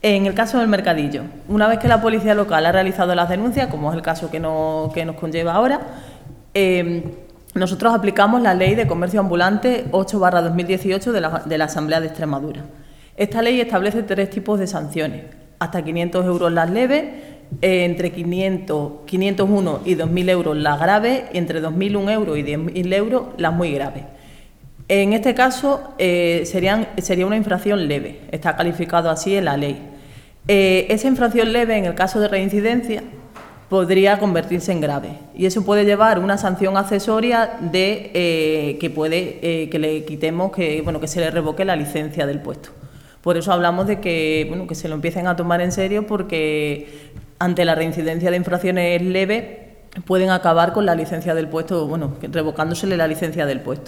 En el caso del mercadillo, una vez que la policía local ha realizado las denuncias, como es el caso que nos conlleva ahora, nosotros aplicamos la Ley de Comercio Ambulante 8/2018 de la Asamblea de Extremadura. Esta ley establece 3 tipos de sanciones: hasta 500 euros las leves, entre 501 y 2.000 euros las graves, y entre 2.001 euros y 10.000 euros las muy graves. En este caso sería una infracción leve, está calificado así en la ley. Esa infracción leve, en el caso de reincidencia, podría convertirse en grave, y eso puede llevar una sanción accesoria de que le quitemos, que se le revoque la licencia del puesto. Por eso hablamos de que se lo empiecen a tomar en serio, porque ante la reincidencia de infracciones leves pueden acabar con la licencia del puesto, revocándosele la licencia del puesto.